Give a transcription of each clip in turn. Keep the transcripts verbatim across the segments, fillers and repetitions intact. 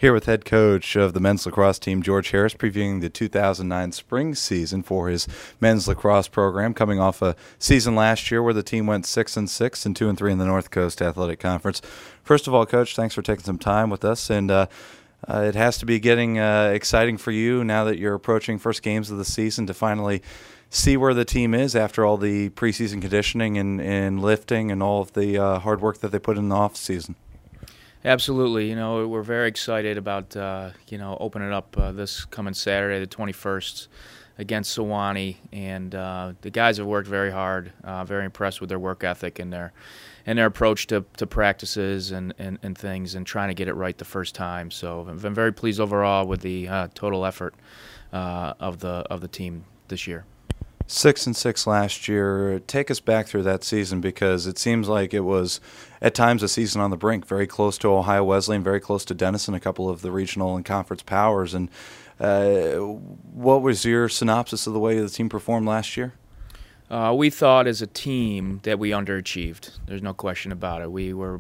Here with head coach of the men's lacrosse team, George Harris, previewing the two thousand nine spring season for his men's lacrosse program, coming off a season last year where the team went six and six and two and three in the North Coast Athletic Conference. First of all, Coach, thanks for taking some time with us, and uh, uh, it has to be getting uh, exciting for you now that you're approaching first games of the season to finally see where the team is after all the preseason conditioning and, and lifting and all of the uh, hard work that they put in the off season. Absolutely. You know, we're very excited about, uh, you know, opening up uh, this coming Saturday, the twenty-first, against Sewanee. And uh, the guys have worked very hard, uh, very impressed with their work ethic and their and their approach to, to practices and, and, and things and trying to get it right the first time. So I've been very pleased overall with the uh, total effort uh, of the of the team this year. Six and six last year. Take us back through that season, because it seems like it was at times a season on the brink, very close to Ohio Wesleyan, very close to Denison, a couple of the regional and conference powers. And uh, what was your synopsis of the way the team performed last year? Uh, we thought as a team that we underachieved. There's no question about it. We were,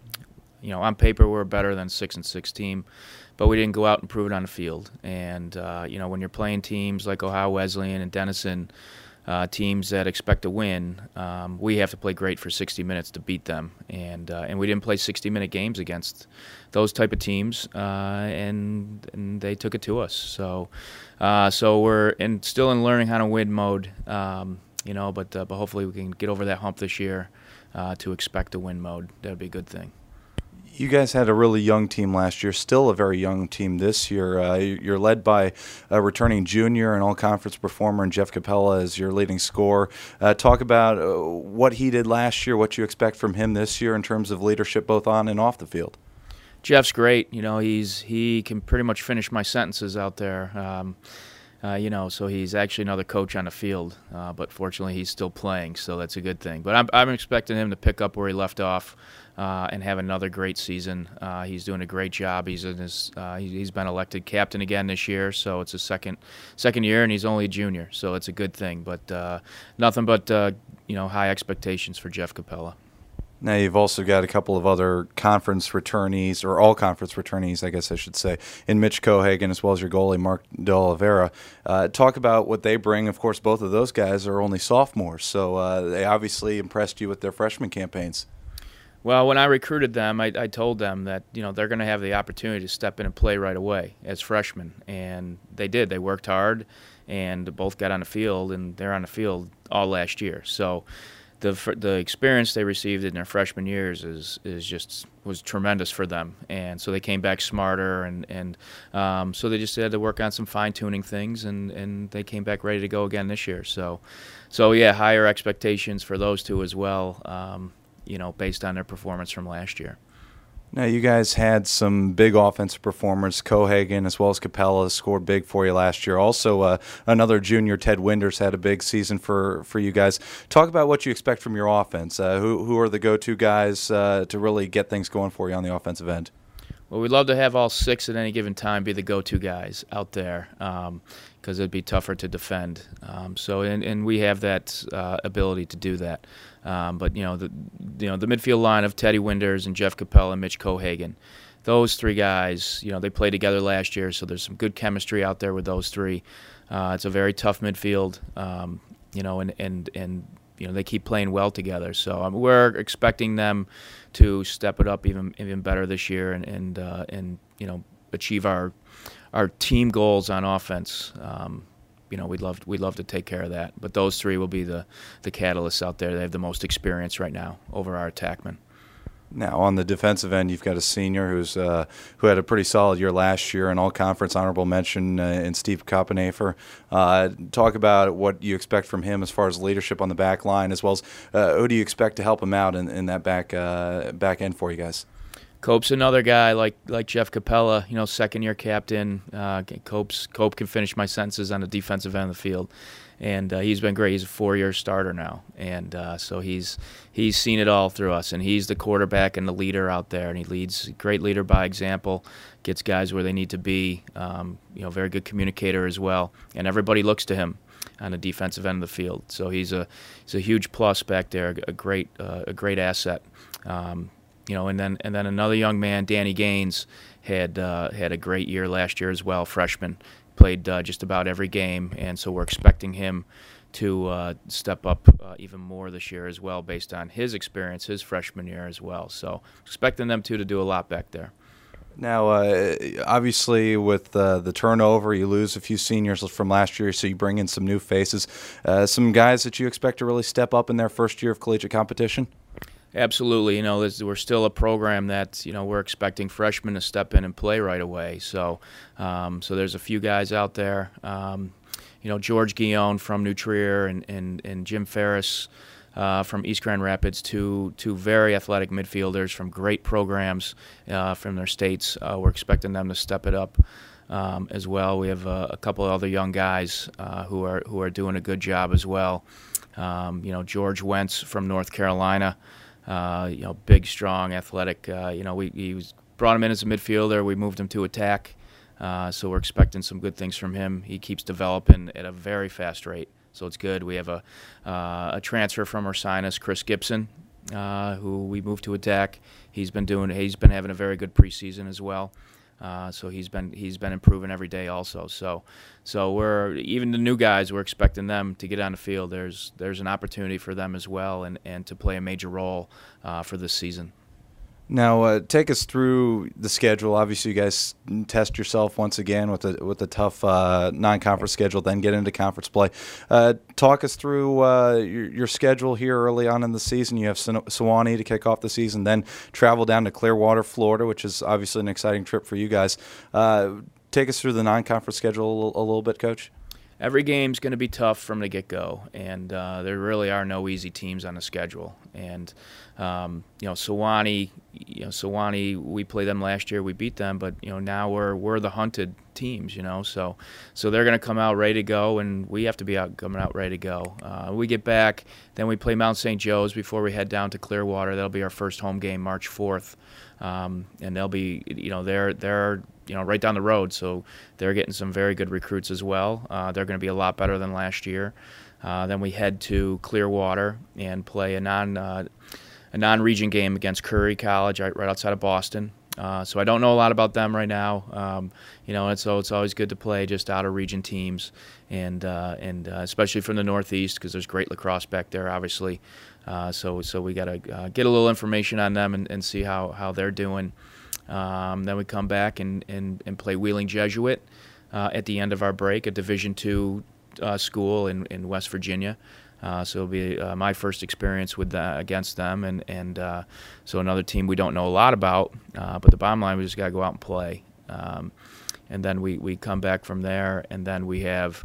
you know, on paper we were better than a six and six team, but we didn't go out and prove it on the field. And uh, you know, when you're playing teams like Ohio Wesleyan and Denison, uh, teams that expect to win, um, we have to play great for sixty minutes to beat them. And uh, and we didn't play sixty-minute games against those type of teams, uh, and and they took it to us. So uh, so we're in, still in learning how to win mode, um, you know. But uh, but hopefully we can get over that hump this year uh, to expect a win mode. That'd be a good thing. You guys had a really young team last year, still a very young team this year. Uh, you're led by a returning junior and all-conference performer, and Jeff Capella as your leading scorer. Uh, talk about uh, what he did last year, what you expect from him this year in terms of leadership both on and off the field. Jeff's great. You know, he's he can pretty much finish my sentences out there. Um, Uh, you know, so he's actually another coach on the field, uh, but fortunately he's still playing, so that's a good thing. But I'm, I'm expecting him to pick up where he left off uh, and have another great season. Uh, he's doing a great job. He's in his, uh, he's been elected captain again this year, so it's his second second year, and he's only a junior, so it's a good thing. But uh, nothing but uh, you know, high expectations for Jeff Capella. Now you've also got a couple of other conference returnees, or all-conference returnees, I guess I should say, in Mitch Cohagen as well as your goalie, Mark De Oliveira. Uh, talk about what they bring. Of course, both of those guys are only sophomores, so uh, they obviously impressed you with their freshman campaigns. Well, when I recruited them, I, I told them that, you know, they're going to have the opportunity to step in and play right away as freshmen, and they did. They worked hard, and both got on the field, and they're on the field all last year. So The the experience they received in their freshman years is is just was tremendous for them, and so they came back smarter, and and um, so they just had to work on some fine tuning things, and, and they came back ready to go again this year. So, so yeah, higher expectations for those two as well, um, you know, based on their performance from last year. Now, you guys had some big offensive performers. Cohagen as well as Capella scored big for you last year. Also, uh, another junior, Ted Winders, had a big season for, for you guys. Talk about what you expect from your offense. Uh, who, who are the go-to guys uh, to really get things going for you on the offensive end? Well, we'd love to have all six at any given time be the go-to guys out there, because um, it'd be tougher to defend. Um, so, and, and we have that uh, ability to do that. Um, but you know, the you know the midfield line of Teddy Winders and Jeff Capella and Mitch Cohagen, those three guys, you know, they played together last year, so there's some good chemistry out there with those three. Uh, it's a very tough midfield, um, you know, and and and. You know, they keep playing well together, so um, we're expecting them to step it up even even better this year, and and uh, and you know, achieve our our team goals on offense. Um, you know, we'd love we'd love to take care of that, but those three will be the the catalysts out there. They have the most experience right now over our attackmen. Now, on the defensive end, you've got a senior who's uh, who had a pretty solid year last year, an all-conference honorable mention uh, in Steve Koppenhafer. Uh, talk about what you expect from him as far as leadership on the back line, as well as uh, who do you expect to help him out in, in that back uh, back end for you guys? Cope's another guy like like Jeff Capella, you know, second-year captain. Uh, Cope's, Cope can finish my sentences on the defensive end of the field. And uh, he's been great. He's a four-year starter now, and uh, so he's he's seen it all through us. And he's the quarterback and the leader out there, and he leads. Great leader by example, gets guys where they need to be. Um, you know, very good communicator as well, and everybody looks to him on the defensive end of the field. So he's a he's a huge plus back there, a great uh, a great asset. Um, you know, and then and then another young man, Danny Gaines, had uh, had a great year last year as well. Freshman, played uh, just about every game, and so we're expecting him to uh, step up uh, even more this year as well, based on his experience, his freshman year as well. So expecting them two to do a lot back there. Now, uh, obviously, with uh, the turnover, you lose a few seniors from last year, so you bring in some new faces, uh, some guys that you expect to really step up in their first year of collegiate competition. Absolutely. You know, we're still a program that, you know, we're expecting freshmen to step in and play right away. So, um, so there's a few guys out there. Um, you know, George Guillon from New Trier and, and, and Jim Ferris uh, from East Grand Rapids, two two very athletic midfielders from great programs uh, from their states. Uh, we're expecting them to step it up um, as well. We have uh, a couple of other young guys uh, who are who are doing a good job as well. Um, you know, George Wentz from North Carolina. Uh, you know, big, strong, athletic. Uh, you know, we he was brought him in as a midfielder. We moved him to attack, uh, so we're expecting some good things from him. He keeps developing at a very fast rate, so it's good. We have a uh, a transfer from Ursinus, Chris Gibson, uh, who we moved to attack. He's been doing. He's been having a very good preseason as well. Uh, so he's been he's been improving every day also. So so we're even the new guys, we're expecting them to get on the field. There's there's an opportunity for them as well, and, and to play a major role uh, for this season. Now, uh, take us through the schedule. Obviously, you guys test yourself once again with a with a tough uh, non-conference schedule, then get into conference play. Uh, talk us through uh, your, your schedule here early on in the season. You have Sewanee to kick off the season, then travel down to Clearwater, Florida, which is obviously an exciting trip for you guys. Uh, take us through the non-conference schedule a little, a little bit, Coach. Every game's going to be tough from the get-go, and uh, there really are no easy teams on the schedule. And um, you know, Sewanee, you know, Sewanee, we played them last year, we beat them, but you know, now we're we're the hunted teams, you know, so so they're going to come out ready to go, and we have to be out coming out ready to go. Uh, we get back, then we play Mount Saint Joe's before we head down to Clearwater. That'll be our first home game, March fourth, um, and they'll be, you know, they're they're. you know, right down the road, so they're getting some very good recruits as well. Uh, they're going to be a lot better than last year. Uh, then we head to Clearwater and play a non uh, a non-region game against Curry College right, right outside of Boston. Uh, so I don't know a lot about them right now. Um, you know, and so it's always good to play just out of region teams, and uh, and uh, especially from the Northeast, because there's great lacrosse back there, obviously. Uh, so so we got to uh, get a little information on them and, and see how, how they're doing. Um, then we come back and, and, and play Wheeling Jesuit uh, at the end of our break, a Division two uh, school in, in West Virginia. Uh, so it'll be uh, my first experience with that, against them, and and uh, so another team we don't know a lot about. Uh, but the bottom line, we just got to go out and play. Um, and then we, we come back from there, and then we have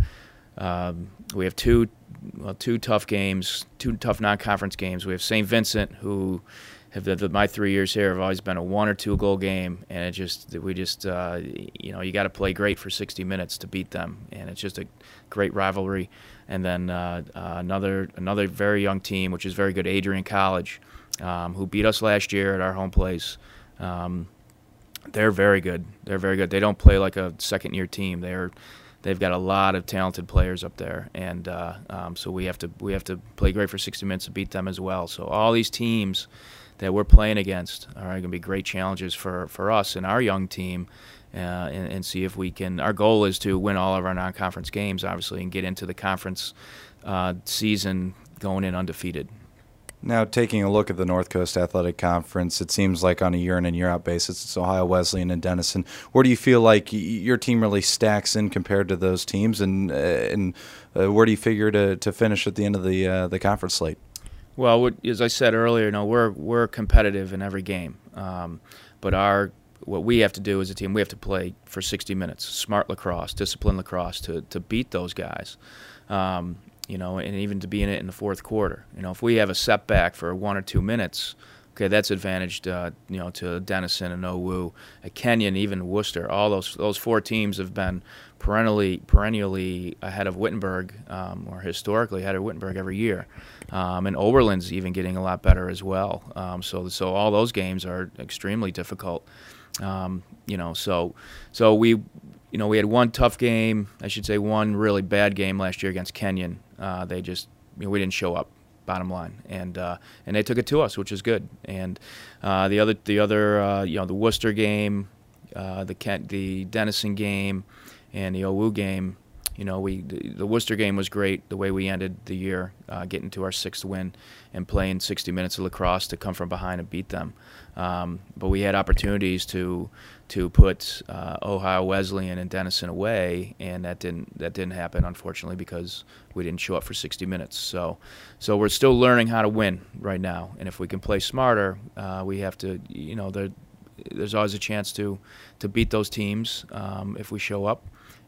um, we have two well, two tough games, two tough non-conference games. We have Saint Vincent, who have the, the, my three years here have always been a one or two goal game, and it just we just uh, you know you got to play great for sixty minutes to beat them, and it's just a great rivalry. And then uh, uh, another another very young team, which is very good, Adrian College, um, who beat us last year at our home place. Um, they're very good. They're very good. They don't play like a second year team. They're they've got a lot of talented players up there, and uh, um, so we have to we have to play great for sixty minutes to beat them as well. So all these teams that we're playing against are going to be great challenges for, for us and our young team, uh, and, and see if we can. Our goal is to win all of our non-conference games, obviously, and get into the conference uh, season going in undefeated. Now, taking a look at the North Coast Athletic Conference, it seems like on a year-in and year-out basis, it's Ohio Wesleyan and Denison. Where do you feel like your team really stacks in compared to those teams, and uh, and uh, where do you figure to, to finish at the end of the uh, the conference slate? Well, as I said earlier, you know, we're we're competitive in every game, um, but our what we have to do as a team, we have to play for sixty minutes, smart lacrosse, disciplined lacrosse, to to beat those guys, um, you know, and even to be in it in the fourth quarter. You know, if we have a setback for one or two minutes, okay, that's advantaged, uh, you know, to Denison and O W U, at Kenyon, even Worcester. All those those four teams have been perennially perennially ahead of Wittenberg, um, or historically ahead of Wittenberg every year. Um, and Oberlin's even getting a lot better as well. Um, so so all those games are extremely difficult. Um, you know, so so we you know we had one tough game, I should say one really bad game last year against Kenyon. Uh, they just you know, we didn't show up. bottom line, and uh, and they took it to us, which is good. And uh, the other the other uh, you know the Worcester game, uh, the Kent the Denison game, and the O W U game. You know, we the, the Worcester game was great. The way we ended the year, uh, getting to our sixth win and playing sixty minutes of lacrosse to come from behind and beat them. Um, but we had opportunities to to put uh, Ohio Wesleyan and Denison away, and that didn't that didn't happen, unfortunately, because we didn't show up for sixty minutes. So, so we're still learning how to win right now, and if we can play smarter, uh, we have to. You know, there, there's always a chance to to beat those teams um, if we show up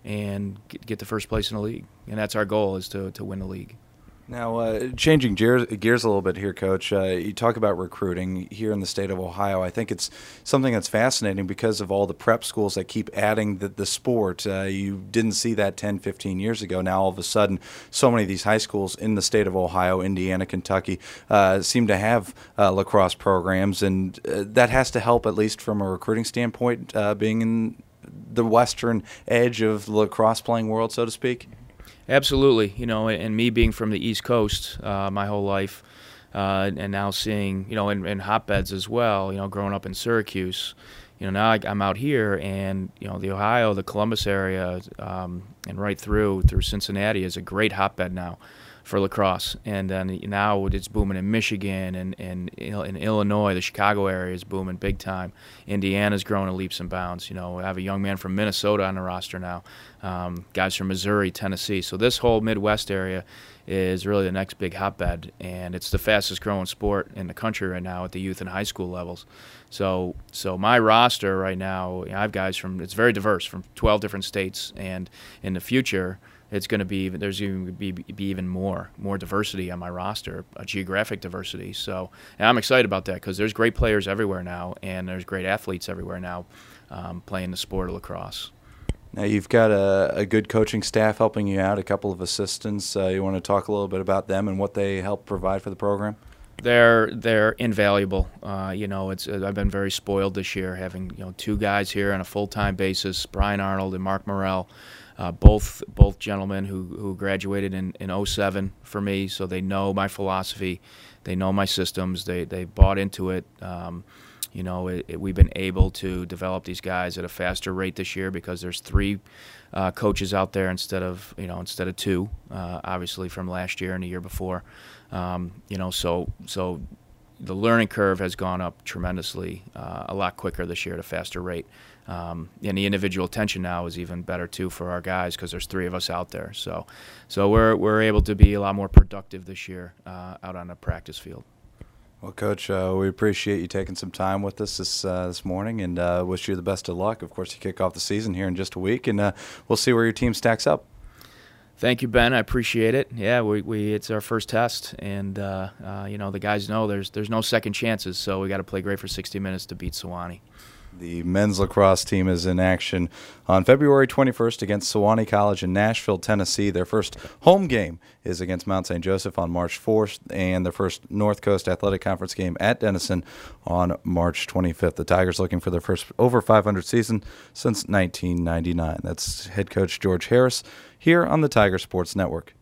and get the first place in the league. And that's our goal, is to, to win the league. Now, uh, changing gears, gears a little bit here, Coach, uh, you talk about recruiting here in the state of Ohio. I think it's something that's fascinating because of all the prep schools that keep adding the, the sport. Uh, you didn't see that ten, fifteen years ago. Now, all of a sudden, so many of these high schools in the state of Ohio, Indiana, Kentucky, uh, seem to have uh, lacrosse programs, and uh, that has to help, at least from a recruiting standpoint, uh, being in the western edge of the lacrosse playing world, so to speak? Absolutely. You know, and me being from the East Coast uh, my whole life, uh, and now seeing, you know, in, in hotbeds as well, you know, growing up in Syracuse, you know, now I, I'm out here, and, you know, the Ohio, the Columbus area, um, and right through, through Cincinnati is a great hotbed now for lacrosse. And then now it's booming in Michigan, and, and in Illinois, the Chicago area is booming big time. Indiana's growing in leaps and bounds. You know, I have a young man from Minnesota on the roster now, um, guys from Missouri, Tennessee. So this whole Midwest area is really the next big hotbed, and it's the fastest growing sport in the country right now at the youth and high school levels. So, so my roster right now, you know, I have guys from, it's very diverse, from twelve different states, and in the future, it's going to be even, there's even be, be even more more diversity on my roster, a geographic diversity. So, and I'm excited about that because there's great players everywhere now, and there's great athletes everywhere now um, playing the sport of lacrosse. Now, you've got a, a good coaching staff helping you out, a couple of assistants. Uh, you want to talk a little bit about them and what they help provide for the program? They're they're invaluable. Uh, you know, it's I've been very spoiled this year, having, you know, two guys here on a full-time basis, Brian Arnold and Mark Morrell, uh, both both gentlemen who, who graduated in, in oh seven for me, so they know my philosophy, they know my systems, they they bought into it. Um, you know, it, it, we've been able to develop these guys at a faster rate this year because there's three uh, coaches out there instead of you know instead of two, uh, obviously from last year and the year before. Um, you know, so so the learning curve has gone up tremendously, uh, a lot quicker this year at a faster rate. Um, and the individual attention now is even better too for our guys because there's three of us out there. So, so we're we're able to be a lot more productive this year uh, out on the practice field. Well, Coach, uh, we appreciate you taking some time with us this uh, this morning, and uh, wish you the best of luck. Of course, you kick off the season here in just a week, and uh, we'll see where your team stacks up. Thank you, Ben. I appreciate it. Yeah, we, we it's our first test, and uh, uh, you know the guys know there's there's no second chances, so we got to play great for sixty minutes to beat Sewanee. The men's lacrosse team is in action on February twenty-first against Sewanee College in Nashville, Tennessee. Their first home game is against Mount Saint Joseph on March fourth, and their first North Coast Athletic Conference game at Denison on March twenty-fifth. The Tigers looking for their first over five hundred season since nineteen ninety-nine. That's head coach George Harris here on the Tiger Sports Network.